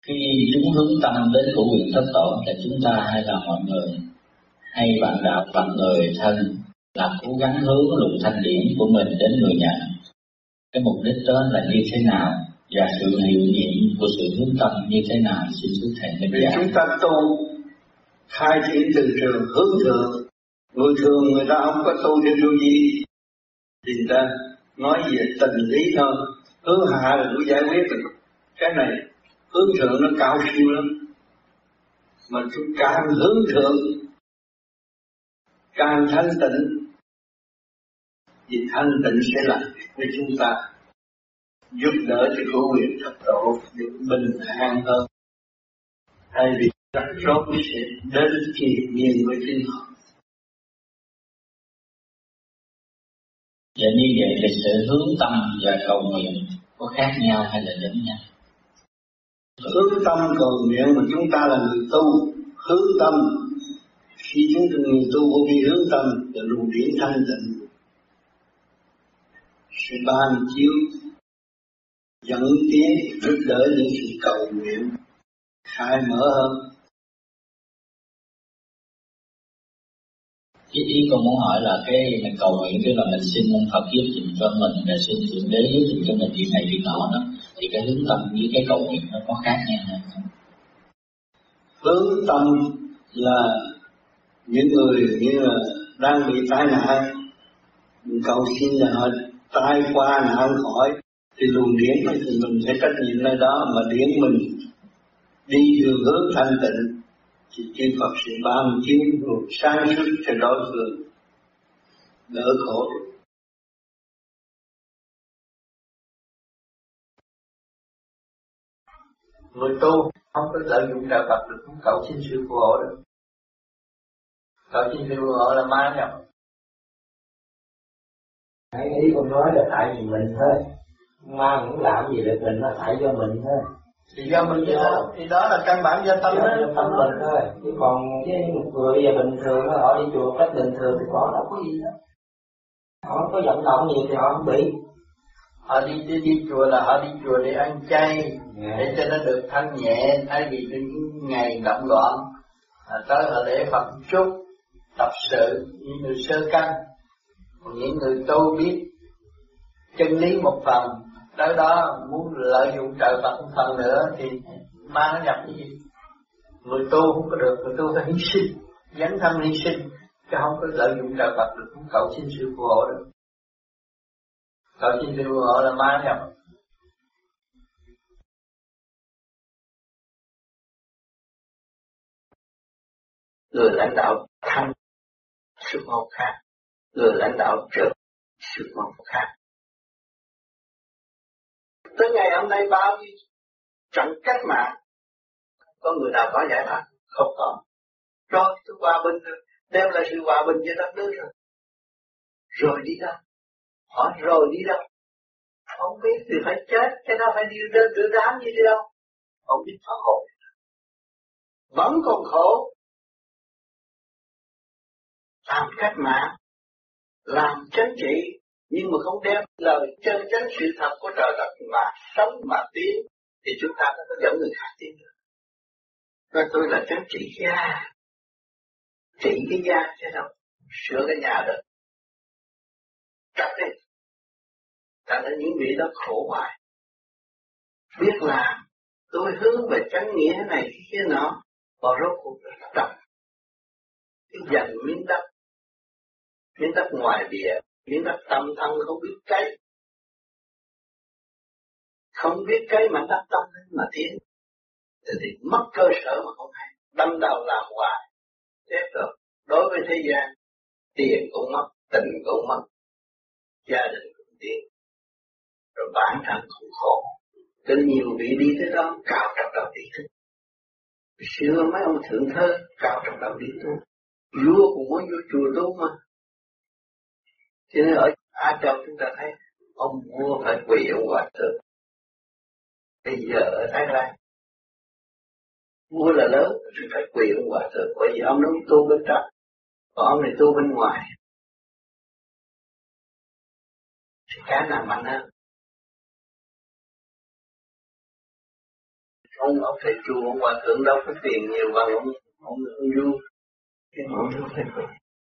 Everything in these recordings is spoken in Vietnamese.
Khi chúng hướng tâm đến của quyền thất tổ là chúng ta hay là mọi người hay bạn đạo và người thân là cố gắng hướng luồng thanh điển của mình đến người nhận. Cái mục đích đó là như thế nào và sự hiệu nghiệm của sự hướng tâm như thế nào, xin thưa thầy minh vì giải. chúng ta tu khai triển từ trường hướng thượng. Người thường người ta không có tu theo điều gì thì người ta nói về tình lý thôi, hướng hạ là cũng giải quyết được. Cái này hướng thượng nó cao siêu lắm, mà chúng càng hướng thượng càng thanh tịnh, thì thanh tịnh sẽ làm việc với chúng ta, giúp đỡ cho cổ quyền thất tổ được bình an hơn, thay vì rắc rối sẽ đến triền miên với chính họ. Và như vậy thì sự hướng tâm và cầu nguyện có khác nhau hay là giống nhau? Hướng tâm cầu nguyện mà chúng ta là người tu, hướng tâm khi chúng ta người tu vô vi hướng tâm là luồng điển thanh tịnh sẽ ban chiếu dẫn tiến giúp đỡ những sự cầu nguyện khai mở hơn. Ý con muốn hỏi là cái mình cầu nguyện tức là mình xin ông Phật giúp dùm cho mình, rồi xin Thượng Đế giúp dùm cho mình việc này việc nọ đó, thì cái hướng tâm với cái cầu nguyện nó có khác nhau không? Hướng tâm là những người như là đang bị tai nạn, mình cầu xin là họ tai qua nạn khỏi, thì luồng điển thì mình phải trách nhiệm nơi đó, mà điển mình đi đường hướng thanh tịnh thì chư Phật sẽ ban chiếu luồng sáng suốt cho đối phương đỡ khổ. Người tu không có lợi dụng trợ Phật được, không cầu xin sự phù hộ được. Cầu xin sự phù hộ là ma nhập. Cái ý con nói là tại vì mình thôi, ma cũng làm gì được mình, nó tại do mình thôi. Thì do mình chứ thôi, thì đó là căn bản do tâm đó. Do tâm mình thôi, chứ còn với một người bây giờ bình thường họ đi chùa cách bình thường thì họ đâu có gì đó. Họ không có vận động gì thì họ không bị. Họ đi chùa là họ đi chùa để ăn chay, để cho nó được thanh nhẹ, thay vì những ngày động loạn. Tới họ để Phật chút, tập sự như người sơ căn. Còn những người tu biết chân lý một phần, tới đó muốn lợi dụng trợ Phật một phần nữa thì ma nó nhập cái gì? Người tu không có được, người tu phải hy sinh, dấn thân hy sinh, chứ không có lợi dụng trợ Phật được, không cầu xin sự phù hộ được. Cầu xin sự phù hộ là ma nhập. Người lãnh đạo thanh sự mong khác, người lãnh đạo trượt sự mong khác. Tới ngày hôm nay bao nhiêu trận cách mạng, có người nào có giải pháp? Không có. Rồi tôi hòa bình rồi, đem lại sự hòa bình cho đất nước rồi. Rồi đi đâu? Hỏi rồi đi đâu? Không biết thì phải chết, cái đó phải đi đưa đám như thế đâu. Không biết phản hồi. Vẫn còn khổ. Làm cách mạng, làm chính trị, nhưng mà không đem lời chân chánh sự thật của trời đất mà sống mà tiến, thì chúng ta có dẫn người khác tiến được. Và tôi là chánh trị gia, trị cái gia chứ đâu, sửa cái nhà được. Cắt đi. Tại nên những vị đó khổ hoài. Biết làm, tôi hướng về chánh nghĩa này cái kia nọ, và rốt cuộc là đập. Cái dành miếng đất ngoài bìa, miếng đất tâm thân không biết cấy. Không biết cấy mà đắp tâm mà tiến. Thì mất cơ sở mà không hay. Đâm đầu làm hoài. Chết rồi. Đối với thế gian, tiền cũng mất, tình cũng mất, gia đình cũng tiến. Rồi bản thân cũng khổ. Cho nhiều vị đi tới đó cao trong đầu đi thức. Xưa mấy ông thượng thơ cao trong đầu đi tu. Vua cũng muốn vô chùa tu mà. Cho nên ở Á Châu chúng ta thấy ông vua phải quỳ ông hòa thượng. Bây giờ ở Thái Lan vua là lớn thì phải quỳ ông hòa thượng, bởi vì ông nó tu bên trong, còn ông này tu bên ngoài. Thì cái nào mạnh hơn? ông thầy chùa, ông hòa thượng đâu có tiền nhiều bằng ông du, cái ông không thầy chùa.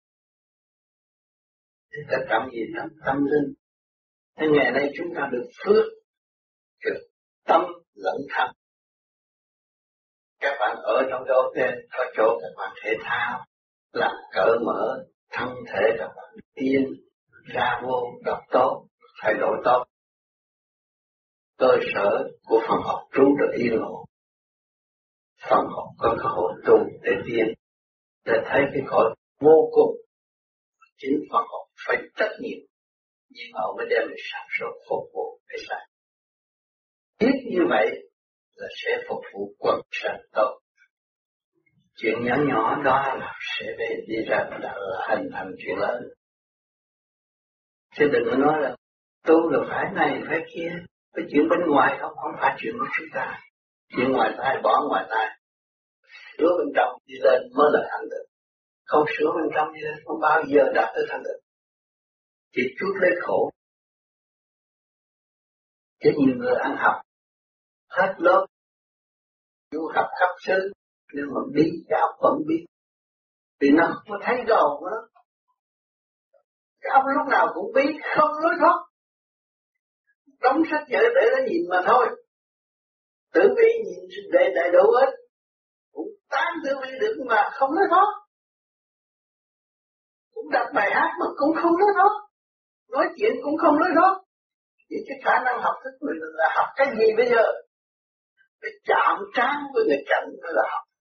Thế ta trọng gì tâm linh. Thế ngày nay chúng ta được phước, được tâm lẫn thân. Các bạn ở trong cái hotel có chỗ các bạn thể thao, làm cởi mở thân thể các bạn tiên ra vô đọc tốt, thay đổi tốt. Cơ sở của phần học trú được yên ổn. Phần học có cơ hội tu để tiến, để thấy cái cõi vô cùng. Chính phần học phải trách nhiệm, nhưng họ mới đem được sản xuất phục vụ để sai. Biết như vậy là sẽ phục vụ quần sanh tốt. Chuyện nhỏ nhỏ đó là sẽ đi ra là hình thành chuyện lớn. Chứ đừng có nói là tu là phải này phải kia. Cái chuyện bên ngoài không phải chuyện của chúng ta. Chuyện ngoài tai bỏ ngoài tai. Sửa bên trong đi lên mới là thành tựu. Không sửa bên trong đi lên không bao giờ đạt tới thành tựu. Chỉ chút lấy khổ. Chứ nhiều người ăn học hết lớp, du học khắp xứ, nhưng mà đi cái óc vẫn biết. Vì nó không có thấy đầu của nó. Cái óc lúc nào cũng biết, không lối thoát. Đóng sách vở để nó nhìn mà thôi. Tử vi nhìn để đầy đủ hết. Cũng tán tử vi được mà không lối thoát. Cũng đặt bài hát mà cũng không lối thoát. Nói chuyện cũng không lối thoát. Vì cái khả năng học thức mình là học cái gì bây giờ? Phải chạm trán với người cạnh mới là học.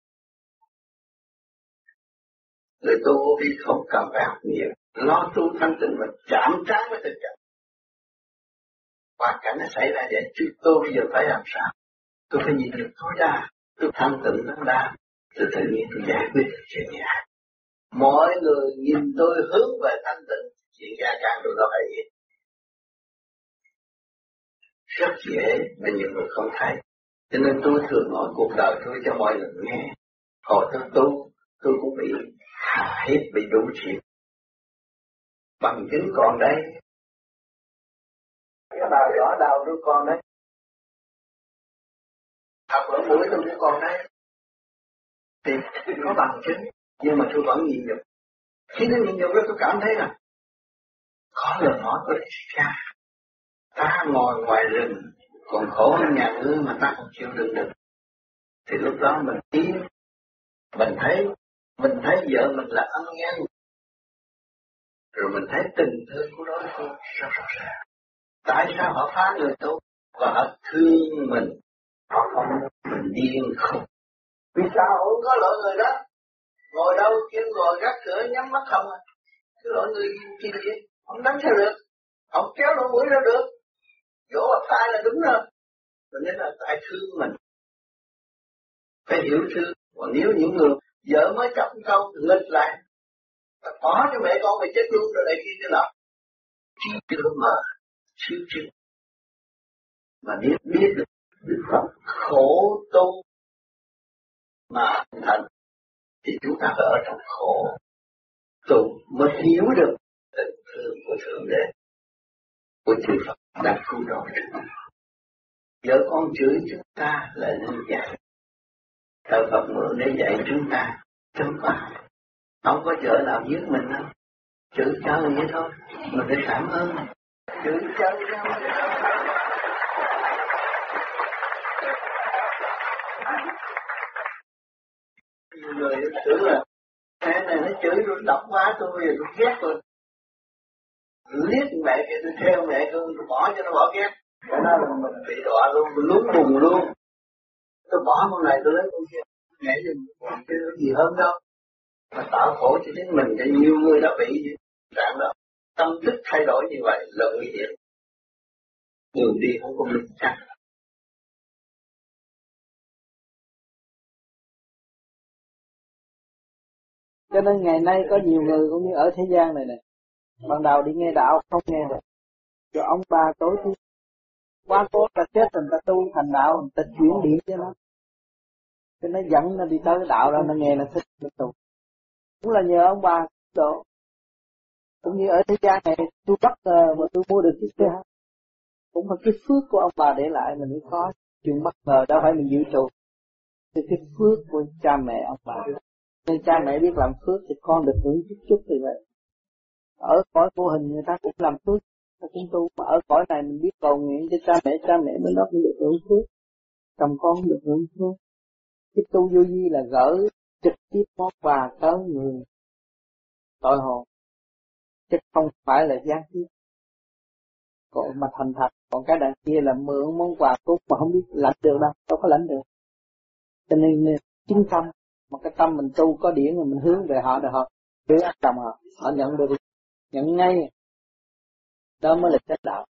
Người tu đi không cần phải học nhiều. Lo tu thanh tịnh và chạm trán với thực cảnh. Hoàn cảnh nó xảy ra vậy, chứ tôi bây giờ phải làm sao? Tôi phải nhìn được tối đa, tôi thanh tịnh tối đa, tôi tự nhiên tôi giải quyết được chuyện nhà. Mọi người nhìn tôi hướng về thanh tịnh, chuyện gia càng tôi nó phải gì? Rất dễ mà nhiều người không thấy. Cho nên tôi thường nói cuộc đời tôi cho mọi người nghe. Hồi tôi cũng bị hà hết, bị đủ chuyện. Bằng chứng còn đây. Cái đào rõ đào tôi còn đấy. Học ở mũi tôi cũng còn đấy. Thì có bằng chứng. Nhưng mà tôi vẫn nhìn được. Khi tôi nhìn được tôi cảm thấy là có lời nói của Đức Cha. Ta ngồi ngoài rừng còn khổ hơn nhà ngươi mà ta không chịu đựng được. Thì lúc đó mình tiến. Mình thấy vợ mình là ân nhân. Rồi mình thấy tình thương của đối phương rất rõ ràng. Tại sao họ phá người tốt và họ thương mình, họ không mình điên không? Vì sao họ không có lỗi người đó? Ngồi đâu kêu ngồi gác cửa nhắm mắt không à? Cái lỗi người chi vậy? Không đánh sao được? Không kéo lỗ mũi ra được? Dỗ là sai là đúng rồi. Cho nên là tại thương mình. Phải hiểu thương. Còn nếu những người vợ mới chọc câu nghịch lại, ta bỏ cho mẹ con mày chết luôn rồi lại kia cái nào? Chỉ chưa mở, chưa. Mà biết được Đức Phật khổ tu mà thành thì chúng ta phải ở trong khổ tu mới hiểu được tình thương của Thượng Đế, của chư Phật đang cứu độ chúng ta. Vợ con chửi chúng ta là nên dạy. Thờ Phật mượn để dạy chúng ta, chứ không có vợ nào giết mình đâu. Chửi chơi vậy thôi, mình phải cảm ơn. Chửi chơi đâu. Nhiều người chửi là mẹ này nó chửi tôi độc quá tôi bây giờ tôi ghét rồi. Liếc mẹ kia tôi theo mẹ tôi bỏ cho nó bỏ ghét. Cái đó là mình bị đọa luôn, mình lún bùng luôn. Tôi bỏ con này tôi lấy con kia. Nghĩ gì chứ gì hơn đâu. Mà tạo khổ cho chính mình cho nhiều người đã bị trạng đó. Tâm thức thay đổi như vậy là nguy hiểm. Đường đi không có minh chắc. Cho nên ngày nay có nhiều người cũng như ở thế gian này nè, ban đầu đi nghe đạo không nghe được, cho ông bà tối thứ quá cố ta chết thành ta tu thành đạo, ta chuyển điện cho nó dẫn nó đi tới đạo đó, nó nghe nó thích nó tu, cũng là nhờ ông bà độ. Cũng như ở thế gian này tôi bắt mà tôi mua được chiếc xe cũng là cái phước của ông bà để lại mình mới có. chuyện bất ngờ đâu phải mình dự trù. Cái phước của cha mẹ ông bà, nên cha mẹ biết làm phước thì con được hưởng chút chút thì vậy. Ở cõi vô hình người ta cũng làm phước, chúng tu mà ở cõi này mình biết cầu nguyện cho cha mẹ bên đó cũng được hưởng phước, chồng con cũng được hưởng phước. Cái tu vô vi là gửi trực tiếp món quà tới người tội hồn, chứ không phải là gián tiếp. Còn mà thành thật, còn cái đằng kia là mượn món quà cúng mà không biết lãnh được đâu, đâu có lãnh được. Cho nên chính tâm, mà cái tâm mình tu có điển mà mình hướng về họ, để họ hướng ác chồng họ nhận được, nhận ngay. Đó mới là chánh đạo.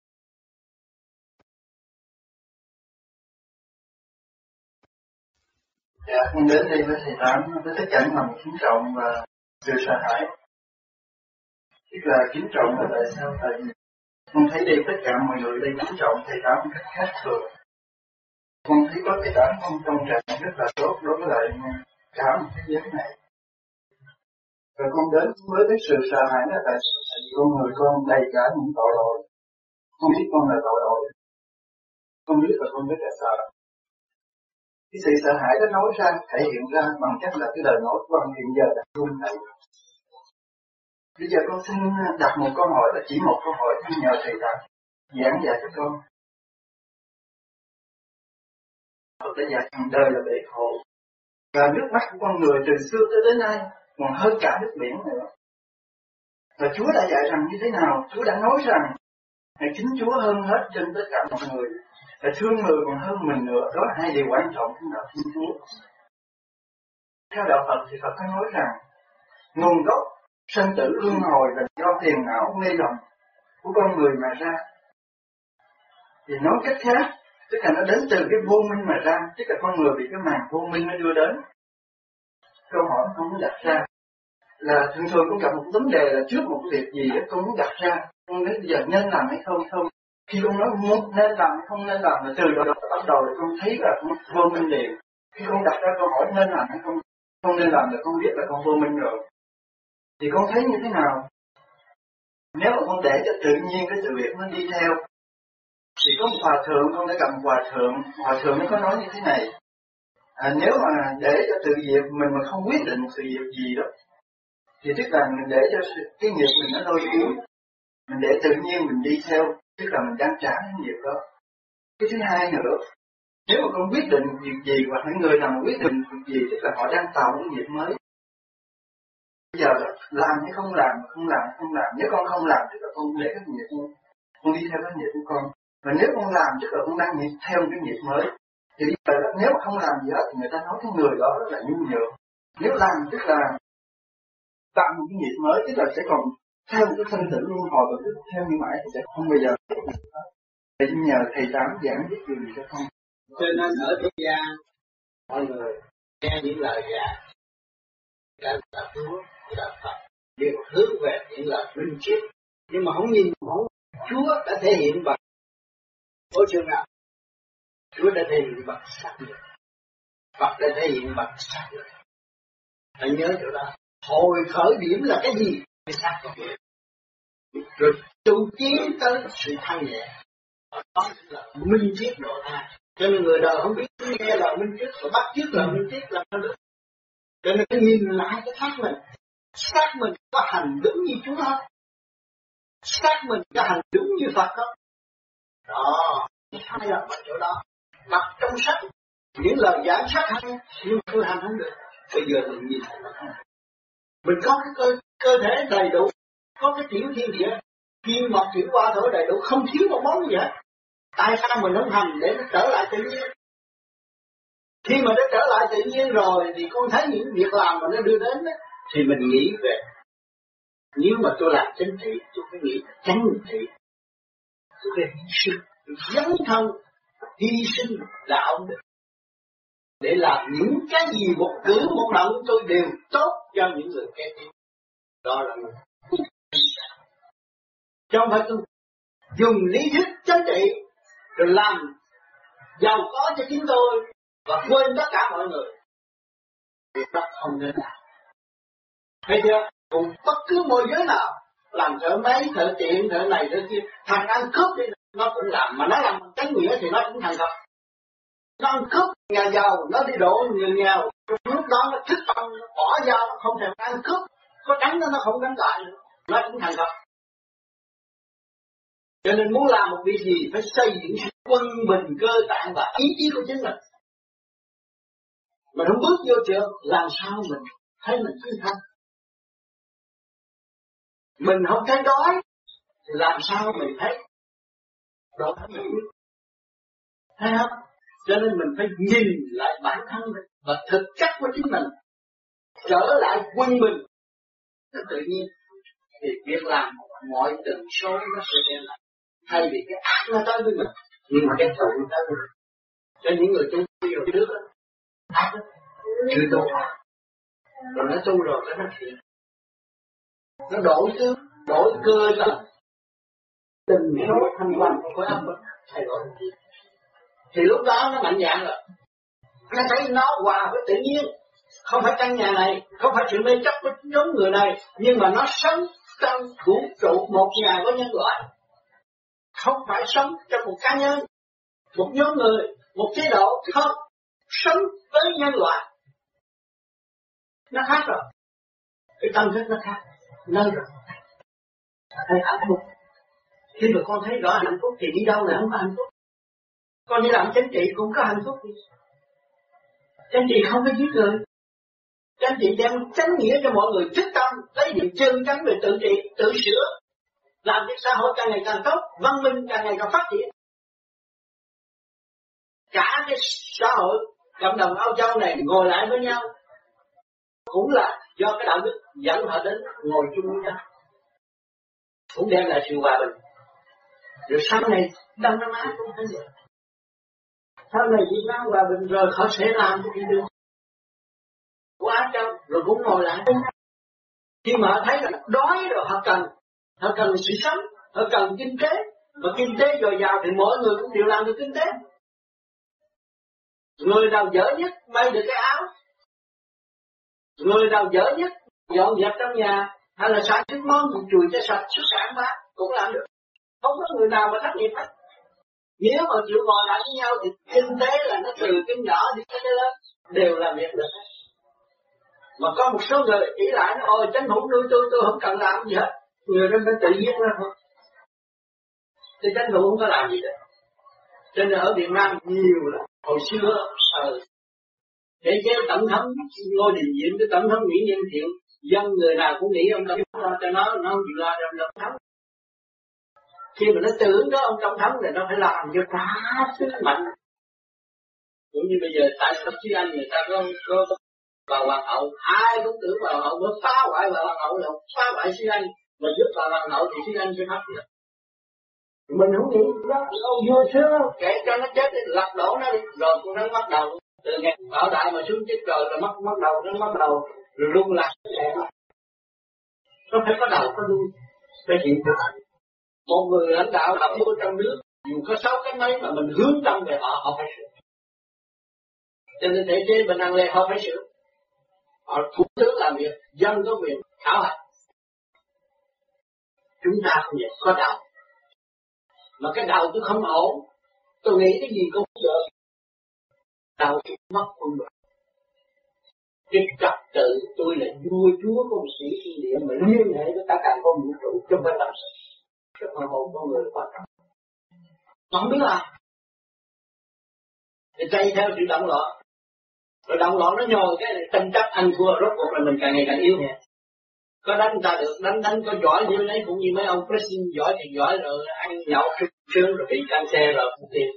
Dạ, con đến đây với thầy Tám với tất cả những lòng kính trọng và sự sợ hãi. Tức là kính trọng là tại sao? Tại vì con thấy đây tất cả mọi người đây kính trọng thầy Tám một cách khác thường. Con thấy có thầy Tám trong trạng rất là tốt đối với lại cả một thế giới này. Và con đến với cái sự sợ hãi là tại vì con người con đầy cả những tội lỗi. Con biết con là tội lỗi. Con biết và con rất là sợ. Cái sự sợ hãi đó nói ra, thể hiện ra bằng cách là cái lời nói của con hiện giờ đặt run này. Bây giờ con xin đặt một câu hỏi, là chỉ một câu hỏi nhờ thầy Tám giảng dạy cho con. Phật đã dạy hàng đời là bể khổ. Và nước mắt của con người từ xưa tới đến nay còn hơn cả nước biển nữa. Và Chúa đã dạy rằng như thế nào? Chúa đã nói rằng hãy kính Chúa hơn hết trên tất cả mọi người. Và thương người còn hơn mình nữa. Đó là hai điều quan trọng trong đạo Thiên Chúa. Theo đạo Phật thì Phật có nói rằng nguồn gốc sanh tử luân hồi là do phiền não mê lầm của con người mà ra. Thì nói cách khác, tức là nó đến từ cái vô minh mà ra, tức là con người bị cái màn vô minh nó đưa đến. Câu hỏi không có đặt ra là thường thường con gặp một vấn đề là trước một việc gì đó con muốn đặt ra, con nói bây giờ nên làm hay không. Khi con nói muốn nên làm hay không nên làm là từ đó bắt đầu là con thấy là con vô minh liền. Khi con đặt ra câu hỏi nên làm hay không nên làm là con biết là con vô minh rồi. Thì con thấy như thế nào? Nếu mà con để cho tự nhiên cái sự việc nó đi theo, thì có một hòa thượng, con đã gặp một hòa thượng nó có nói như thế này. Nếu mà để cho tự việc mình mà không quyết định một sự việc gì đó, thì tức là mình để cho cái nghiệp mình nó lôi cuốn, mình để tự nhiên mình đi theo, tức là mình đang trả cái nghiệp đó. Cái thứ hai nữa, nếu mà con quyết định việc gì hoặc những người nào quyết định việc gì, tức là họ đang tạo cái nghiệp mới. Bây giờ làm hay không làm, nếu con không làm tức là con để cái nghiệp con đi theo cái nghiệp của con. Và nếu con làm tức là con đang theo cái nghiệp mới. Thì bây giờ nếu mà không làm gì hết thì người ta nói cái người đó rất là nhu nhược. Nếu làm tức là tạo một cái nghiệp mới, tức là sẽ còn theo một cái sinh tử luân hồi và cứ theo như mãi thì sẽ không bao giờ. Để nhờ thầy Tám giảng biết điều gì cho con. Cho nên ở thế gian mọi người nghe những lời dạy đã là Chúa, là Phật đều hướng về những lời minh triết, nhưng mà không nhìn mẫu Chúa đã thể hiện bằng vô trường nào. Chúa đã thể hiện bằng sắc lực, Phật đã thể hiện bằng sắc lực. Hãy nhớ chỗ đó. Hồi khởi điểm là cái gì? Cái sắc lực. Rồi tu tiến tới sự thanh nhẹ. Đó là minh triết độ tha. Cho nên người đời không biết nghe là minh triết, và bắt chước là minh triết là nó được. Cho nên cái nhìn lại cái xác mình có hành đúng như Chúa không? Xác mình có hành đúng như Phật không? Đó, hai lần ở chỗ đó. Đặt trong sách những lời giảng sắc hay, nhưng tôi hành không được. Bây giờ mình nhìn thấy nó không. Mình có cái cơ thể đầy đủ, có cái tiểu thiên địa, kim mộc thủy hỏa thổ đầy đủ, không thiếu một món gì hết. Tại sao mình không hành để nó trở lại tự nhiên? Khi mà nó trở lại tự nhiên rồi thì con thấy những việc làm mà nó đưa đến đó, thì mình nghĩ về nếu mà tôi làm chính trị, tôi phải nghĩ chánh trị, tôi phải hy sinh, dấn thân, hy sinh đạo đức để làm những cái gì một cử một động tôi đều tốt cho những người kế tiếp. Đó là mình chứ không phải tôi dùng lý thuyết chính trị rồi làm giàu có cho chính tôi và quên tất cả mọi người. Việc đó không nên làm. Thấy chưa? Cùng bất cứ môi giới nào làm thợ máy, thợ tiện, thợ này, thợ kia, thằng ăn cướp đi nó cũng làm, mà nó làm tránh nghĩa thì nó cũng thành thật. Nó ăn cướp nhà giàu, nó đi đổ người nghèo. Lúc đó nó thích ông, nó bỏ dao, nó không thèm ăn cướp. Có đánh nó không đánh lại nữa. Nó cũng thành thật. Cho nên muốn làm một việc gì phải xây dựng sự quân bình cơ tạng và ý chí của chính mình. Mình không bước vô trường, làm sao mình thấy mình tươi thanh? Mình không thấy đói, thì làm sao mình thấy đói? Thấy không? Cho nên mình phải nhìn lại bản thân mình và thực chất của chính mình, trở lại quân bình. Tự nhiên thì việc làm mọi tần số nó sẽ đem lại. Thay vì cái ác nó tới với mình, nhưng mà cái tội nó tới với mình. Cho những người tu rồi trước đó, ác đó, chưa tu rồi nó tu rồi cái nó thiện. Nó đổi tướng, đổi cơ tầng, từng số thanh quan của áp lực thay đổi. Thì lúc đó nó mạnh dạn rồi. Nó thấy nó hòa với tự nhiên. Không phải căn nhà này, không phải sự mê chấp của nhóm người này, nhưng mà nó sống trong vũ trụ một nhà của nhân loại. Không phải sống trong một cá nhân, một nhóm người, một chế độ, không. Sống với nhân loại. Nó khác rồi. Cái tâm thức nó khác. Nơi rồi. Thấy hạnh phúc. Khi mà con thấy rõ hạnh phúc thì đi đâu là không có hạnh phúc. Con đi làm chính trị cũng có hạnh phúc. Chính trị không có giết người. Chính trị đem chánh nghĩa cho mọi người thức tâm, lấy điểm chân chắn về tự trị, tự sửa, làm cho xã hội càng ngày càng tốt, văn minh càng ngày càng phát triển. Cả cái xã hội cộng đồng Âu Châu này ngồi lại với nhau cũng là do cái đạo đức dẫn họ đến ngồi chung với nhau, cũng đem lại sự hòa bình. Rồi sau này Đông Nam Á cũng thế vậy. Sau này Việt Nam hòa bình rồi họ sẽ làm cái gì được của Á Châu, rồi cũng ngồi lại. Khi mà họ thấy là đói rồi họ cần sự sống, họ cần kinh tế, và kinh tế dồi dào thì mỗi người cũng đều làm được kinh tế. Người nào dở nhất may được cái áo, người nào dở nhất dọn dẹp trong nhà, hay là sản xuất món một chùi cho sạch xuất sản bán cũng làm được. Không có người nào mà thất nghiệp hết. Nếu mà chịu ngồi lại với nhau thì kinh tế là nó từ cái nhỏ đến cái lớn đều làm việc được. Mà có một số người ý lại nó ôi tranh thủ nuôi tôi không cần làm gì hết, người đó phải tự nhiên ra thôi. Thì tranh thủ không có làm gì được. Cho nên ở Việt Nam nhiều lắm. Hồi xưa để kéo tổng thống Ngô Đình Diệm với tổng thống Nguyễn Văn Thiệu, dân người nào cũng nghĩ ông tổng thống lo cho nó không chịu lo cho ông tổng thống. Khi mà nó tưởng đó ông tổng thống thì nó phải làm cho cả sức mạnh. Cũng như bây giờ tại Pháp Sư Anh người ta có bà hoàng hậu, ai cũng tưởng bà hoàng hậu mới phá hoại bà hoàng hậu, là phá hoại Sư Anh, mà giúp bà hoàng hậu thì Sư Anh sẽ mất được. Mình không nghĩ đó, ông vua sướng, kể cho nó chết thì lật đổ nó đi, rồi cũng nó bắt đầu từ ngày bảo đại mà xuống chết rồi mất đầu, nó mất đầu, rồi lung lạc. Nó phải có đầu có đuôi, phải chịu được. Một người lãnh đạo làm vua trong nước, dù có 6 cái mấy mà mình hướng tâm về họ phải sửa. Cho nên thể chế bên Anh Lê họ phải sửa. Họ thủ tướng làm việc, dân có quyền khảo hạch. Chúng ta không vậy, có đầu. Mà cái đầu tôi không ổn, tôi nghĩ cái gì cũng không được. Đầu tôi mất quân đội. Cái trật tự tôi là vua chúa của một sĩ thiên địa mà liên hệ với tất cả con vũ trụ trong cái tâm sự. Cái phần hồn con người quan trọng. Mà không biết làm. Thì chạy theo sự động loạn. Rồi động loạn nó nhồi cái tranh chấp anh thua, rốt cuộc là mình càng ngày càng yếu hèn. Có đánh người ta được, đánh có giỏi như đấy, cũng như mấy ông pressing giỏi thì giỏi rồi ăn nhậu sướng rồi bị cancer rồi không tiền.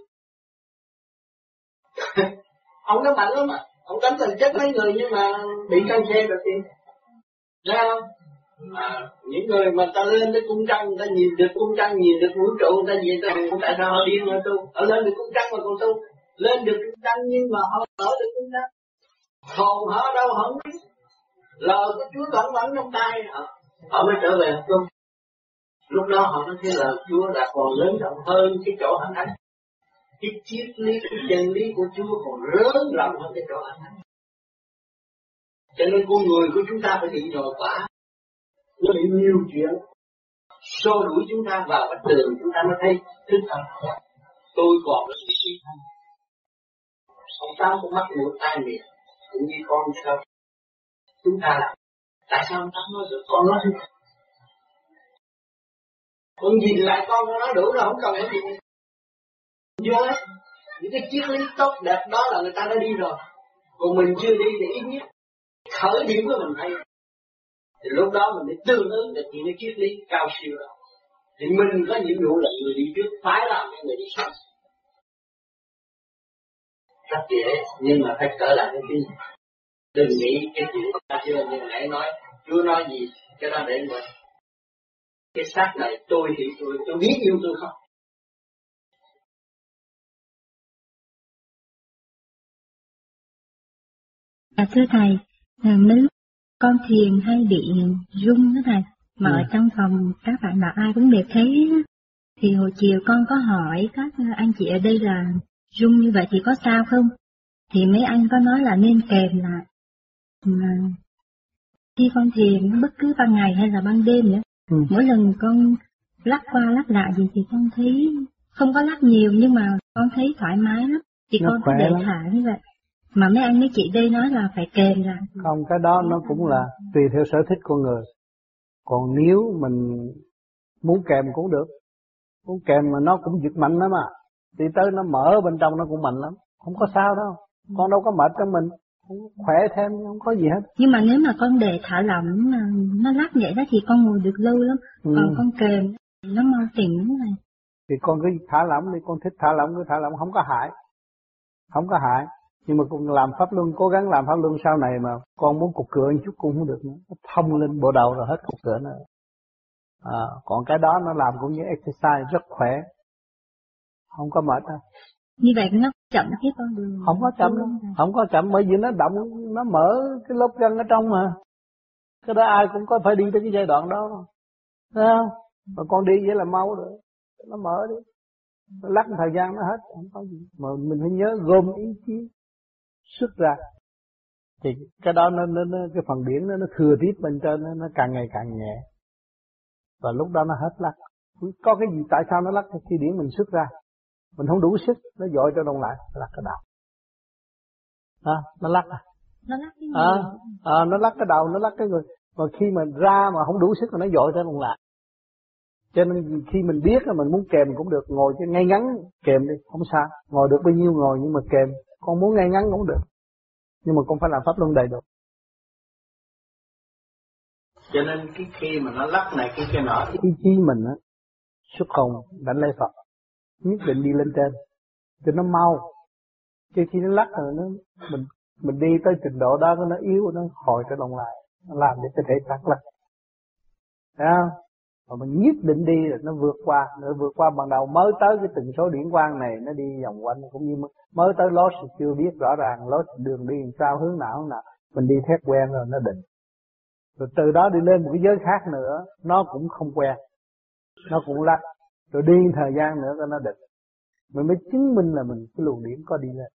Ông nó mạnh lắm mà, ông đánh thành chết mấy người nhưng mà bị cancer rồi tiền. Thấy không? Những người mà ta lên tới cung trăng, người ta nhìn được cung trăng, nhìn được vũ trụ, người ta nhìn ta tại sao họ điên mà tu? Họ lên được cung trăng mà còn tu, lên được cung trăng nhưng mà họ ở được cung trăng. Hồn họ đâu họ không biết. Lời của Chúa vẫn trong tay họ mới trở về học chung. Lúc đó họ nói thế lời Chúa là còn lớn rộng hơn cái chỗ hành thánh. Cái triết lý, cái chân lý của Chúa còn lớn rộng hơn cái chỗ hành thánh. Cho nên con người của chúng ta phải bị nhồi quả. Nó bị nhiều chuyện xô đuổi chúng ta vào cái đường chúng ta mới thấy thức tâm. Tôi còn có suy thân. Ông Tám cũng mắc mũi tai miệng, cũng như con sao chúng ta làm. Tại sao ông Tám nói được con nói không? Con nhìn lại con nó đủ rồi, không cần cái gì. Vô ấy, những cái triết lý tốt đẹp đó là người ta đã đi rồi. Còn mình chưa đi thì ít nhất khởi điểm của mình hay. Thì lúc đó mình mới tương ứng được những cái triết lý cao siêu đó. Thì mình có những vụ lệnh người đi trước phải làm cho người đi sau. Rất dễ, nhưng mà phải trở lại cái tin. Đừng nghĩ cái chuyện ta chưa như nãy nói, Chúa nói gì, cái đó để mình. Cái xác này tôi thì tôi biết yêu tôi không. Thưa Thầy, mấy lúc con thiền hay bị rung đó Thầy, mà ở trong phòng các bạn nào ai cũng đều thấy, thì hồi chiều con có hỏi các anh chị ở đây là rung như vậy thì có sao không? Thì mấy anh có nói là nên kèm lại. Mà khi con thiền bất cứ ban ngày hay là ban đêm nữa, mỗi lần con lắc qua lắc lại gì thì con thấy không có lắc nhiều nhưng mà con thấy thoải mái lắm. Thì con cứ để thả như vậy. Mà mấy anh mấy chị đây nói là phải kèm lại. Không, cái đó nó cũng là tùy theo sở thích con người. Còn nếu mình muốn kèm cũng được. Muốn kèm mà nó cũng giật mạnh lắm mà. Đi tới nó mở bên trong nó cũng mạnh lắm. Không có sao đâu. Con đâu có mệt cho mình. Khỏe thêm, không có gì hết. Nhưng mà nếu mà con để thả lỏng mà nó lắc vậy đó thì con ngồi được lâu lắm. Còn con kèm nó mau tỉnh lắm này. Thì con cứ thả lỏng đi, con thích thả lỏng cứ thả lỏng, không có hại. Không có hại. Nhưng mà con làm pháp luân, cố gắng làm pháp luân sau này mà con muốn cục cửa một chút cũng không được nữa. Nó thông lên bộ đầu rồi hết cục cửa nữa. Còn cái đó nó làm cũng như exercise rất khỏe. Không có mệt đâu. Như vậy nó chậm cái con đường. Không có chậm đâu. Không có chậm bởi vì nó động, nó mở cái lớp gân ở trong mà. Cái đó ai cũng có phải đi tới cái giai đoạn đó. Thấy không? Mà con đi vậy là mau rồi. Nó mở đi. Nó lắc thời gian nó hết. Không có gì. Mà mình phải nhớ gom ý chí xuất ra. Thì cái đó nó cái phần điển nó thừa tiếp bên trên nó càng ngày càng nhẹ. Và lúc đó nó hết lắc. Có cái gì tại sao nó lắc khi điển mình xuất ra? Mình không đủ sức, nó dội cho đồng lại, lắc cái đầu. Nó lắc à? Nó lắc cái người. Nó lắc cái đầu, nó lắc cái người. Mà khi mình ra mà không đủ sức thì nó dội cho đồng lại. Cho nên khi mình biết là mình muốn kèm cũng được, ngồi cho ngay ngắn kèm đi, không sao. Ngồi được bao nhiêu ngồi nhưng mà kèm, con muốn ngay ngắn cũng được. Nhưng mà con phải làm pháp luân đầy đủ. Cho nên cái khi mà nó lắc này cái nọ ý chí mình á xuất hồn đánh lễ Phật, nhất định đi lên trên cho nó mau. Chứ khi nó lắc rồi mình đi tới trình độ đó nó yếu, nó hồi trở động lại, nó làm để cái thể xác lắc. Thấy không? Mà mình nhất định đi rồi nó vượt qua ban đầu mới tới cái từng số điển quang này nó đi vòng quanh, cũng như mới tới lối chưa biết rõ ràng lối đường đi làm sao, hướng nào mình đi thét quen rồi nó định. Rồi từ đó đi lên một cái giới khác nữa nó cũng không quen, nó cũng lắc, rồi đi thời gian nữa cho nó định. Mình mới chứng minh là mình cái luồng điển có đi lên.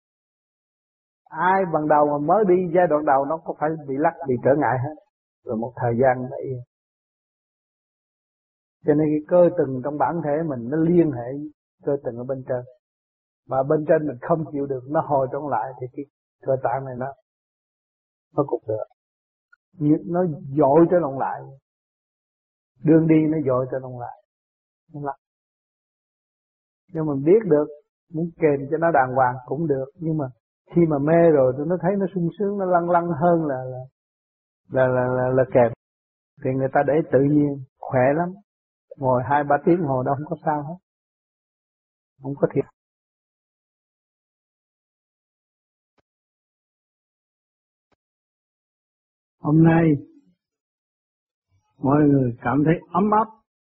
Ai ban đầu mà mới đi giai đoạn đầu nó có phải bị lắc, bị trở ngại hết, rồi một thời gian nó yên. Cho nên cái cơ từng trong bản thể mình nó liên hệ cơ từng ở bên trên, mà bên trên mình không chịu được nó hồi trong lại thì cái cơ tạng này nó cục được, nó dội cho nó lại, đường đi nó dội cho nó lại, nó lắc. Nhưng mình biết được muốn kèm cho nó đàng hoàng cũng được, nhưng mà khi mà mê rồi thì nó thấy nó sung sướng, nó lăn lăn hơn là kèm. Thì người ta để tự nhiên khỏe lắm, ngồi 2-3 tiếng ngồi đâu không có sao hết, không có thiệt. Hôm nay mọi người cảm thấy ấm áp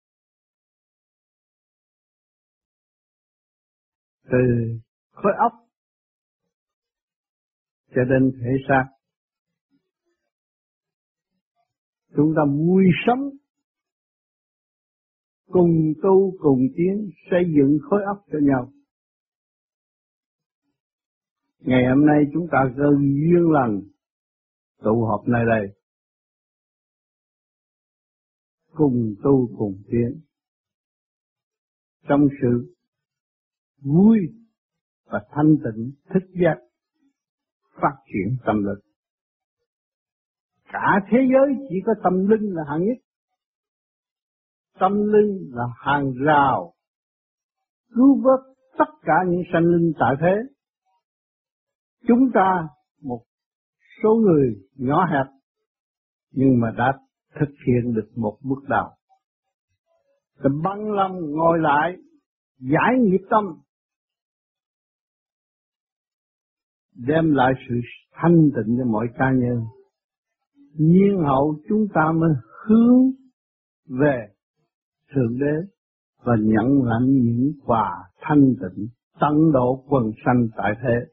từ khối óc cho đến thể xác. Chúng ta vui sống, cùng tu cùng tiến, xây dựng khối óc cho nhau. Ngày hôm nay chúng ta có duyên lành tụ họp nơi đây, cùng tu cùng tiến, trong sự vui và thanh tịnh thức giác, phát triển tâm linh. Cả thế giới chỉ có tâm linh là hạng nhất. Tâm linh là hàng rào cứu vớt tất cả những sanh linh tại thế. Chúng ta một số người nhỏ hẹp nhưng mà đã thực hiện được một bước đầu. Thì bằng lòng ngồi lại giải nghiệp tâm, đem lại sự thanh tịnh cho mọi cá nhân. Nhiên hậu chúng ta mới hướng về Thượng Đế và nhận lãnh những quà thanh tịnh tận độ quần sanh tại thế.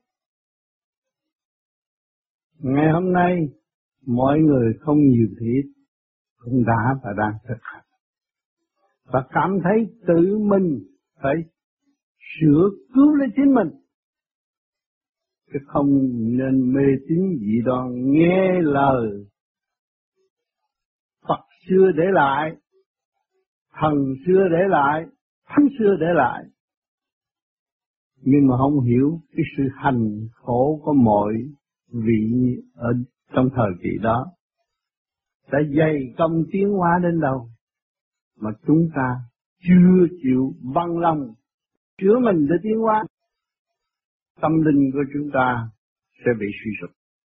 Ngày hôm nay mọi người không nhiều thì ít cũng đã và đang thực hành và cảm thấy tự mình phải sửa cứu lấy chính mình, chứ không nên mê tín dị đoan nghe lời Phật xưa để lại, thần xưa để lại, thánh xưa để lại, nhưng mà không hiểu cái sự hành khổ của mọi vị ở trong thời kỳ đó đã dày công tiến hóa đến đâu mà chúng ta chưa chịu bằng lòng chữa mình để tiến hóa. Tâm linh của chúng ta sẽ bị suy sụp.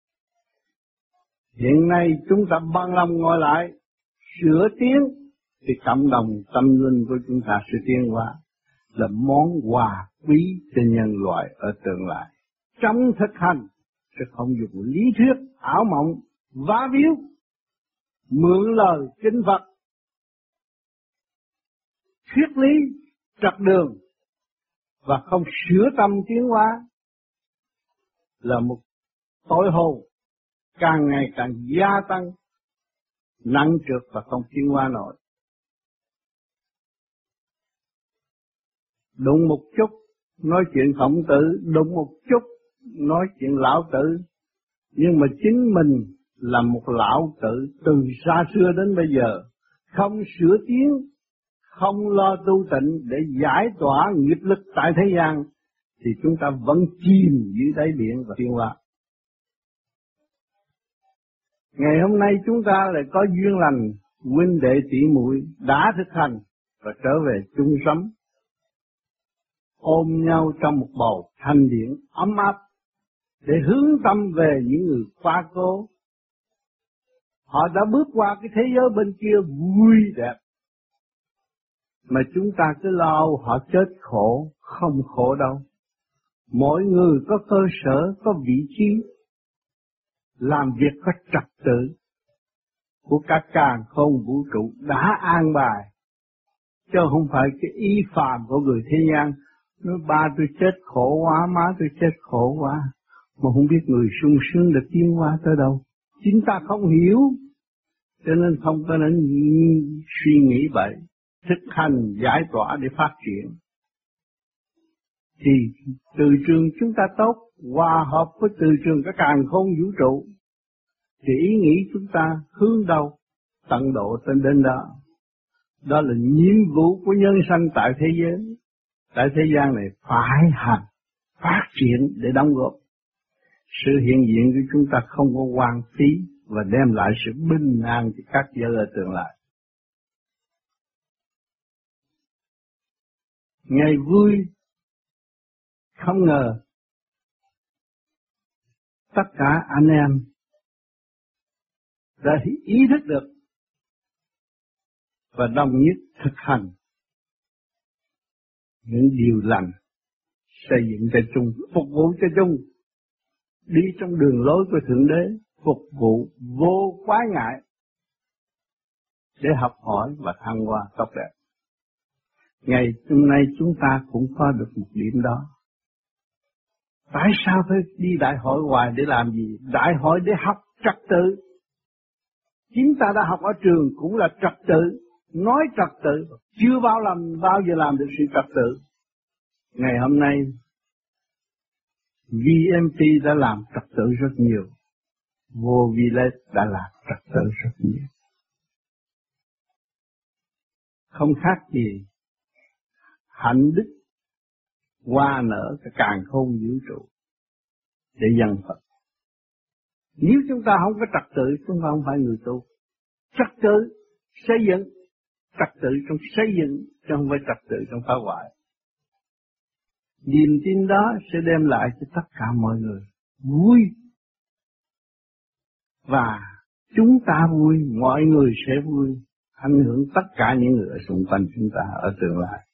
Hiện nay chúng ta bằng lòng ngồi lại sửa tiến thì cộng đồng tâm linh của chúng ta sẽ tiến hóa, là món quà quý cho nhân loại ở tương lai. Trong thực hành sẽ không dùng lý thuyết ảo mộng vá víu, mượn lời kinh Phật, thuyết lý trật đường và không sửa tâm tiến hóa, là một tội hồn càng ngày càng gia tăng, nặng trược và không tiến hóa nổi. Đụng một chút nói chuyện Khổng Tử, đụng một chút nói chuyện Lão Tử, nhưng mà chính mình là một lão tử từ xa xưa đến bây giờ, không sửa tiến, không lo tu tịnh để giải tỏa nghiệp lực tại thế gian, thì chúng ta vẫn chìm dưới đáy biển và tiến hóa. Ngày hôm nay chúng ta lại có duyên lành, huynh đệ tỷ muội đã thực hành và trở về chung sống, ôm nhau trong một bầu thanh điển ấm áp để hướng tâm về những người quá cố. Họ đã bước qua cái thế giới bên kia vui đẹp, mà chúng ta cứ lo họ chết khổ, không khổ đâu. Mỗi người có cơ sở, có vị trí, làm việc có trật tự của cả càn khôn vũ trụ đã an bài, chứ không phải cái ý phàm của người thế gian. Nói ba tôi chết khổ quá, má tôi chết khổ quá, mà không biết người sung sướng được tiến hóa tới đâu. Chính ta không hiểu, cho nên không có nên suy nghĩ vậy. Thực hành giải tỏa để phát triển, thì từ trường chúng ta tốt, hòa hợp với từ trường cả càn khôn vũ trụ, thì ý nghĩ chúng ta hướng đâu, tận độ đến đó. Đó là nhiệm vụ của nhân sanh tại thế giới. Tại thế gian này phải hành, phát triển để đóng góp. Sự hiện diện của chúng ta không có hoang phí và đem lại sự bình an cho các giới ở tương lai. Ngày vui không ngờ tất cả anh em đã ý thức được và đồng nhất thực hành những điều lành, xây dựng cho chung, phục vụ cho chung, đi trong đường lối của Thượng Đế, phục vụ vô quái ngại để học hỏi và thăng hoa tốt đẹp. Ngày hôm nay chúng ta cũng có được một điểm đó. Tại sao phải đi đại hội hoài để làm gì? Đại hội để học trật tự. Chính ta đã học ở trường cũng là trật tự, nói trật tự, chưa bao giờ làm được sự trật tự. Ngày hôm nay VMT đã làm trật tự rất nhiều, Vô Village đã làm trật tự rất nhiều. Không khác gì hạnh đức hoa nở cái càn khôn vũ trụ để dân Phật. Nếu chúng ta không có trật tự, chúng ta không phải người tu. Trật tự xây dựng, trật tự trong xây dựng, chứ không phải trật tự trong phá hoại. Niềm tin đó sẽ đem lại cho tất cả mọi người vui. Và chúng ta vui, mọi người sẽ vui, ảnh hưởng tất cả những người ở xung quanh chúng ta ở tương lai.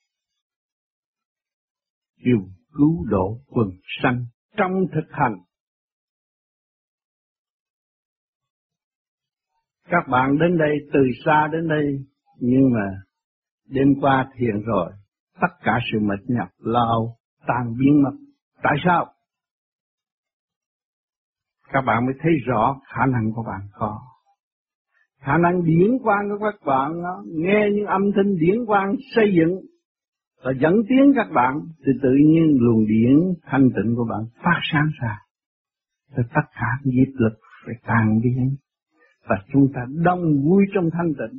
Dùng cứu độ quần sanh trong thực hành. Các bạn đến đây, từ xa đến đây, nhưng mà đêm qua thiền rồi, tất cả sự mệt nhọc, lao, tan biến mất. Tại sao? Các bạn mới thấy rõ khả năng của bạn có. Khả năng điển quang của các bạn đó, nghe những âm thanh điển quang xây dựng và dẫn tiến các bạn, thì tự nhiên luồng điển thanh tịnh của bạn phát sáng ra. Thì tất cả nghiệp lực phải tan biến. Và chúng ta đông vui trong thanh tịnh.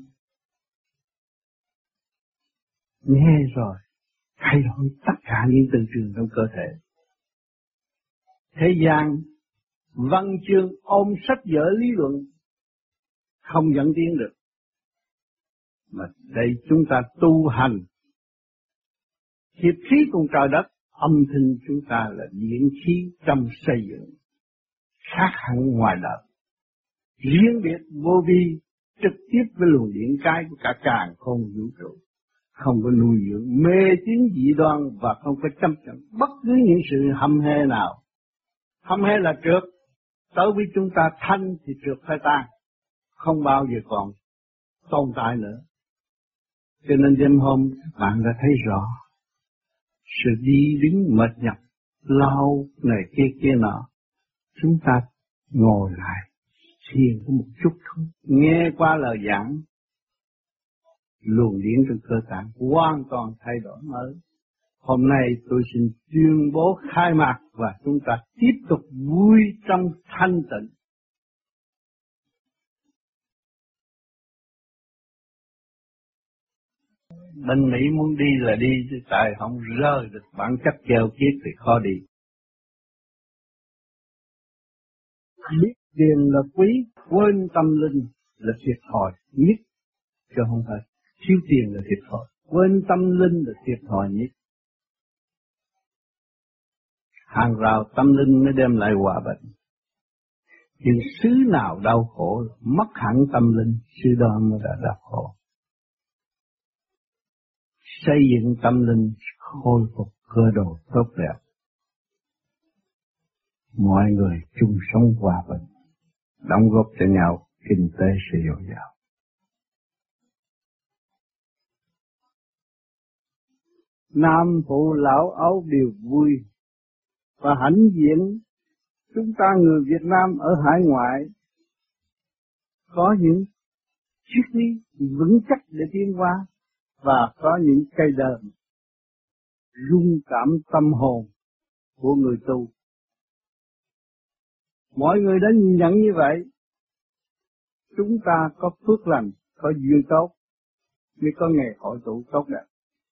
Nghe rồi, thay đổi tất cả những từ trường trong cơ thể. Thế gian, văn chương ôm sách vở lý luận, không dẫn tiến được. Mà đây chúng ta tu hành, hiệp khí cùng trời đất, âm thanh chúng ta là điển khí trong xây dựng, khác hẳn ngoài đời. Riêng biệt vô vi trực tiếp với luồng điển cái của cả càn khôn vũ trụ, không có nuôi dưỡng mê tín dị đoan và không có chấp nhận bất cứ những sự hăm hê nào. Hăm hê là trượt, tới với chúng ta thanh thì trượt phải tan, không bao giờ còn tồn tại nữa. Cho nên đêm hôm bạn đã thấy rõ sự đi đứng mệt nhọc, lao này kia nọ, chúng ta ngồi lại thiền có một chút thôi, nghe qua lời giảng, luồng điển trong cơ tạng hoàn toàn thay đổi mới. Hôm nay tôi xin tuyên bố khai mạc và chúng ta tiếp tục vui trong thanh tịnh. Bên Mỹ muốn đi là đi, chứ tại không rơi được bản chất keo kiết thì khó đi. Biết tiền là quý, quên tâm linh là thiệt thòi nhất, chứ không phải thiếu tiền là thiệt thòi, quên tâm linh là thiệt thòi nhất. Hàng rào tâm linh mới đem lại hòa bình. Nhưng xứ nào đau khổ, mất hẳn tâm linh, xứ đó mới đã đau khổ. Xây dựng tâm linh, khôi phục cơ đồ tốt đẹp. Mọi người chung sống hòa bình, đóng góp cho nhau, kinh tế sẽ dồi dào. Nam phụ lão ấu đều vui và hãnh diện. Chúng ta người Việt Nam ở hải ngoại có những triết lý vững chắc để tiến hóa và có những cây đờn rung cảm tâm hồn của người tu. Mọi người đã nhìn nhận như vậy, chúng ta có phước lành, có duyên tốt, mới có ngày hội tụ tốt đẹp.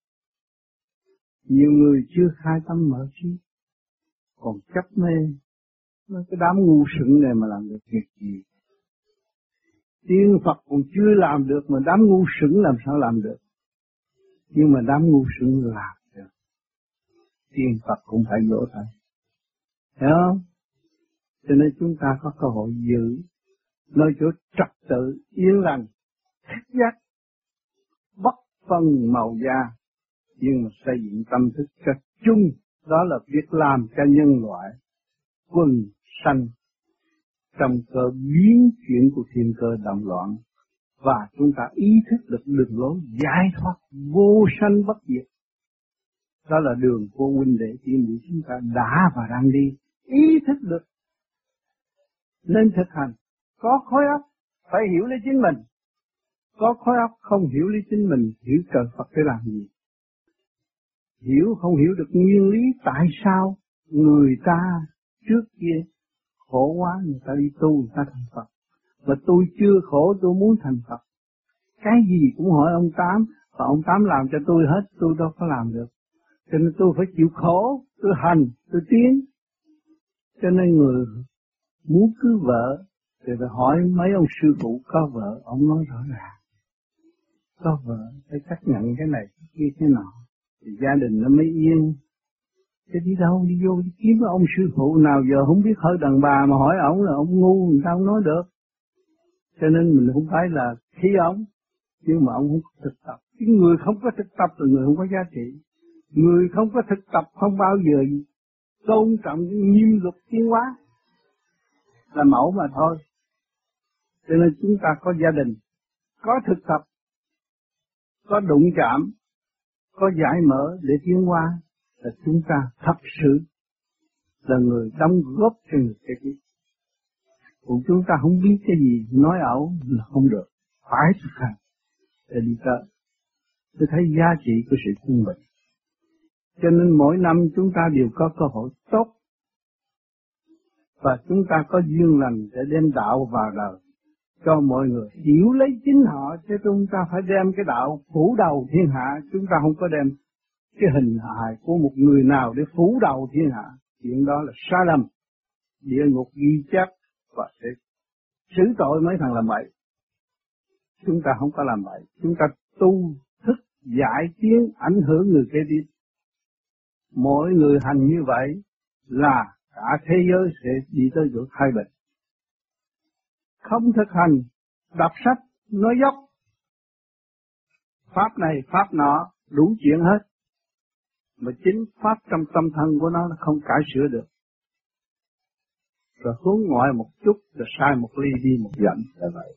Nhiều người chưa khai tâm mở trí, còn chấp mê, cái đám ngu sững này mà làm được việc gì? Tiên Phật còn chưa làm được mà đám ngu sững làm sao làm được? Nhưng mà đám ngu sững làm được. Tiên Phật cũng phải dỗ tay. Hiểu không? Cho nên chúng ta có cơ hội giữ nơi chỗ trật tự, yên lành, thích giác, bất phân màu da, nhưng mà xây dựng tâm thức cho chung, đó là việc làm cho nhân loại, quần sanh trong cơ biến chuyển của thiên cơ động loạn, và chúng ta ý thức được đường lối giải thoát vô sanh bất diệt. Đó là đường của huynh đệ chị em chúng ta đã và đang đi, ý thức được nên thực hành. Có khối óc phải hiểu lấy chính mình, có khối óc không hiểu lấy chính mình, hiểu trời Phật để làm gì? Hiểu không hiểu được nguyên lý tại sao người ta trước kia khổ quá, người ta đi tu, người ta thành Phật. Mà tôi chưa khổ, tôi muốn thành Phật. Cái gì cũng hỏi ông Tám, và ông Tám làm cho tôi hết, tôi đâu có làm được. Cho nên tôi phải chịu khổ, tôi hành, tôi tiến. Cho nên người muốn cưới vợ thì phải hỏi mấy ông sư phụ có vợ, ông nói rõ ràng. Có vợ phải chấp nhận cái này, cái kia, thế nào. Thì gia đình nó mới yên. Chứ đi đâu, đi vô đi kiếm ông sư phụ nào giờ không biết hỏi đàn bà mà hỏi ổng là ông ngu, người ta không nói được. Cho nên mình không phải là khí ổng, nhưng mà ông không có thực tập. Cái người không có thực tập là người không có giá trị. Người không có thực tập không bao giờ tôn trọng nghiêm luật tiến hóa, là mẫu mà thôi. Cho nên chúng ta có gia đình, có thực tập, có đụng chạm, có giải mở để tiến hóa, là chúng ta thật sự là người đóng góp cho người kế tiếp. Còn chúng ta không biết cái gì, nói ẩu là không được, phải thực hành để đi tới. Tôi thấy giá trị của sự quân bình. Cho nên mỗi năm chúng ta đều có cơ hội tốt, và chúng ta có duyên lành để đem đạo vào đời cho mọi người hiểu lấy chính họ, chứ chúng ta phải đem cái đạo phủ đầu thiên hạ. Chúng ta không có đem cái hình hài của một người nào để phủ đầu thiên hạ. Chuyện đó là sai lầm. Địa ngục ghi chép và sẽ xử tội mấy thằng làm bậy. Chúng ta không có làm bậy, chúng ta tu thức giải tiến ảnh hưởng người kế tiếp. Mỗi người hành như vậy là cả thế giới sẽ đi tới chỗ thay bình. Không thực hành, đọc sách, nói dốc, pháp này, pháp nọ, đủ chuyện hết. Mà chính pháp trong tâm thân của nó không cải sửa được. Rồi hướng ngoại một chút, rồi sai một ly đi một dặm, là vậy.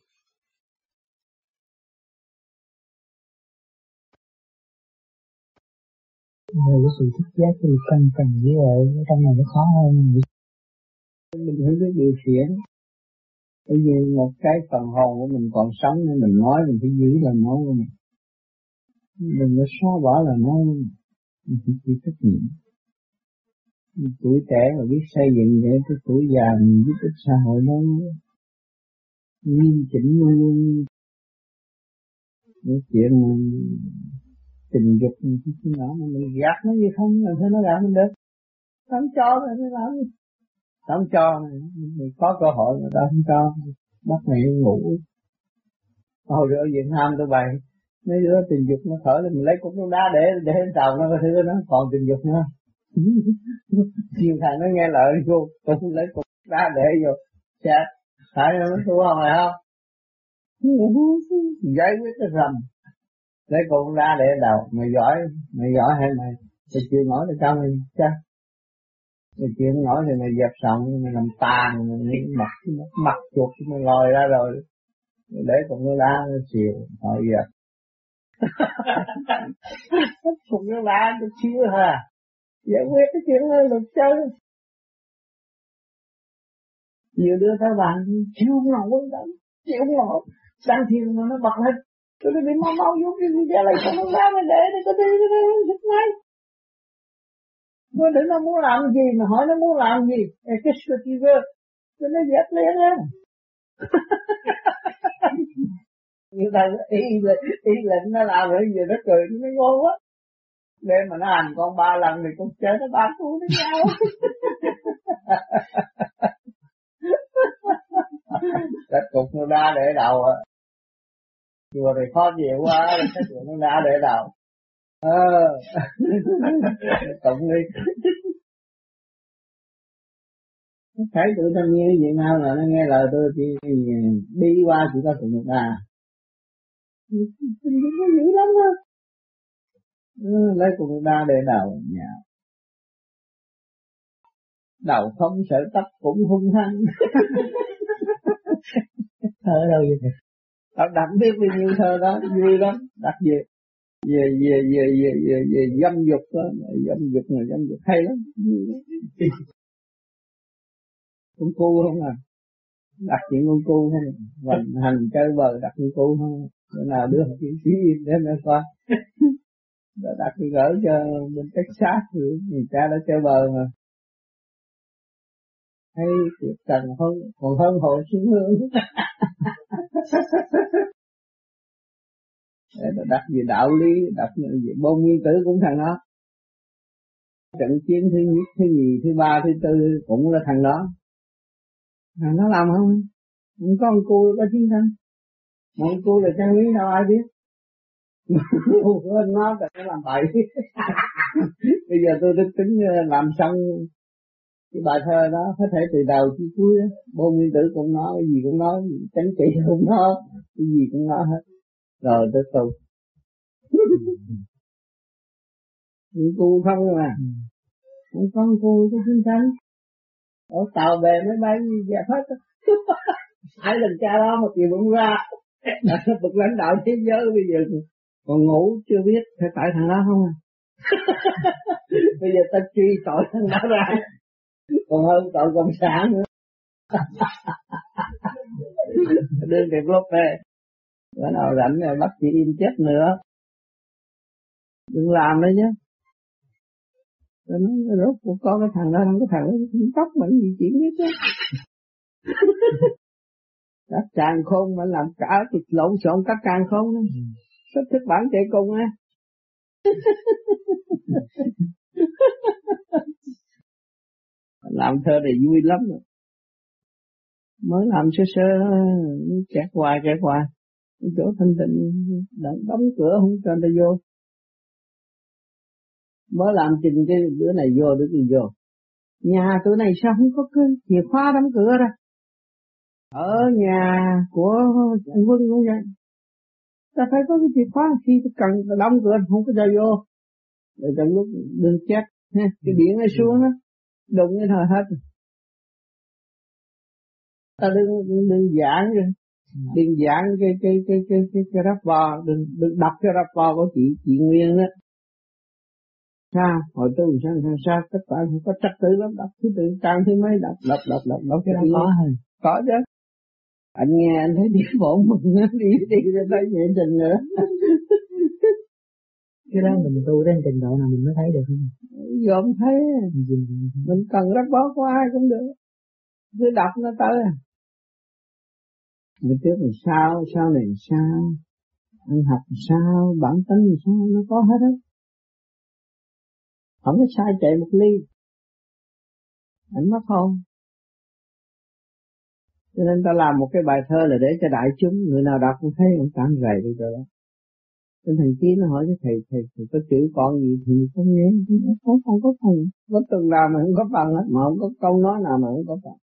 Rồi cái sự thức giác thì cần với lại trong này nó khó hơn. Mình phải biết điều khiển. Bởi vì một cái phần hồn của mình còn sống nên mình nói, mình phải giữ lời nói của mình. Đừng có xóa bỏ lời nói của mình. Mình phải chịu trách nhiệm. Tuổi trẻ mà biết xây dựng để cái tuổi già mình giúp ích xã hội nó nghiêm chỉnh luôn luôn. Cái chuyện tình dục cái nhỏ mà mình gạt nó như không, làm sao nó gạt mình được? Không cho rồi nó làm gì? Không cho này, mình có cơ hội mà ta không cho, bắt mày ngủ. Hồi ở Việt Nam tụi bay mấy đứa tình dục nó khởi lên mình lấy cục đá để tàu nó có thứ nó còn tình dục nữa. Nhiều thằng nó nghe lời vô cũng lấy cục đá để vô chết, phải nó thua không phải không? Giấy quyết cái rầm lấy cục đá để đầu. Mày giỏi hay mày chịu nổi thì cho mày cha. Mày chịu nổi thì mày dẹp sòng, mày làm tàn, mày mặt chuột mày lòi ra rồi để cục đá nó chiều thôi giờ. Cục đá nó chiếu ha, giải quyết cái chuyện đó được chơi. Nhiều đứa các bạn chịu nổi lắm, chịu nổi, đang thiền mà nó bật lên, tôi đi mau vô cái ra lại cho nó ra mà để tôi đi giúp ngay. Tôi để nó muốn làm gì mà hỏi nó muốn làm gì, cái sự gì cơ, tôi nó dẹp liền á. Người ta ý lệnh nó làm rồi gì nó cười nó ngon quá. Để mà nó hành con 3 lần thì con chơi nó 3 cú với nhau. Cái cục nó đá để đầu á. Chùa thì khó chịu quá, cái cục nó đá để đầu. Cộng đi. Thấy tụi thanh niên Việt Nam là nó nghe lời tôi thì đi qua chỉ có cục một đá. Nó dữ lắm á. Lấy cục một đá để đầu nhà. Đầu không sợ tóc cũng hung hăng. Thơ đâu vậy? Đặt biết bao nhiêu thơ đó, vui lắm. Đặt về dâm dục đó, dâm dục hay lắm. Con cu không à? Đặt chuyện con cu không? Hành chơi bờ đặt con cu không? Bữa nào đưa học viên để mẹ coi. Đặt cái gửi cho bên Texas, người cha đã chơi bờ mà. Hay tuyệt trần hơn, còn hơn hội xuống hương. Đặt về đạo lý, đặt về bôn nguyên tử cũng thằng đó. trận chiến thứ nhất, thứ nhì, thứ ba, thứ tư cũng là thằng đó. Thằng nó làm không? Không có con cô có chiến thắng. Mà con cô là chân lý đâu ai biết. Quên nó là nó làm bậy. Bây giờ tôi tính làm xong cái bài thơ đó, có thể từ đầu chí cuối đó. Bôn Nguyên Tử cũng nói, cái gì cũng nói, Chánh Trị cũng nói, cái gì cũng nói hết. Rồi tới tu. Cô không mà. Không có cô có chiến thắng. Ở tàu bè máy bay dẹp hết. Ai lần cha đó mà kìa bụng ra. Bậc lãnh đạo thế giới bây giờ còn ngủ chưa biết phải tại thằng đó không à. Bây giờ ta truy tội thằng đó ra. Còn hơn tội cộng sản nữa. Đương kịp lúc này. Bữa nào rảnh rồi bắt chị im chết nữa. Đừng làm đấy chứ. Rồi nói rốt cuộc có cái thằng đó, không có thằng đó tóc mà gì chuyện hết á. Các càng khôn mà làm cả thì lộn xộn các càng khôn đó. Rất thích bản chạy cùng á. Làm thơ này vui lắm rồi. Mới làm sơ sơ kẹt hoài. Cái chỗ thanh tịnh đóng cửa không cho người ta vô. Mới làm trình cái bữa này vô, đứa kia vô. Nhà tụi này sao không có cái chìa khóa đóng cửa ra? Ở nhà của anh Quân cũng vậy. Ta phải có cái chìa khóa, khi ta cần ta đóng cửa không có cho vô. Rồi trong lúc đừng chết, cái điện nó xuống á, đụng cái thời hết. Ta đừng giảng rồi. Đừng giảng cái rapport, đừng đọc cái rapport của chị Nguyên đó. Sao? Hồi tôi sao tất cả không có trật tự lắm, đọc thứ tự trang thứ mấy đọc cái đó có thôi. Có chứ. Anh nghe anh thấy điển bổn mừng đi rồi thấy nhẹ trình nữa. Cái đó mình tu đến trình độ nào mình mới thấy được không? Dòm thấy. Mình cần rapport của ai cũng được. Cứ đọc nó tới. Mình trước là sao này sao, anh học sao, bản tính thì sao, nó có hết á. Không có sai chạy một ly. Anh mất không? Cho nên ta làm một cái bài thơ là để cho đại chúng, người nào đọc cũng thấy cũng cảm rầy đi rồi đó. Nên thằng Chí nó hỏi cho thầy có chữ con gì thì không nghe, không có phần. Có từng nào mà không có phần hết, mà không có câu nói nào mà không có phần.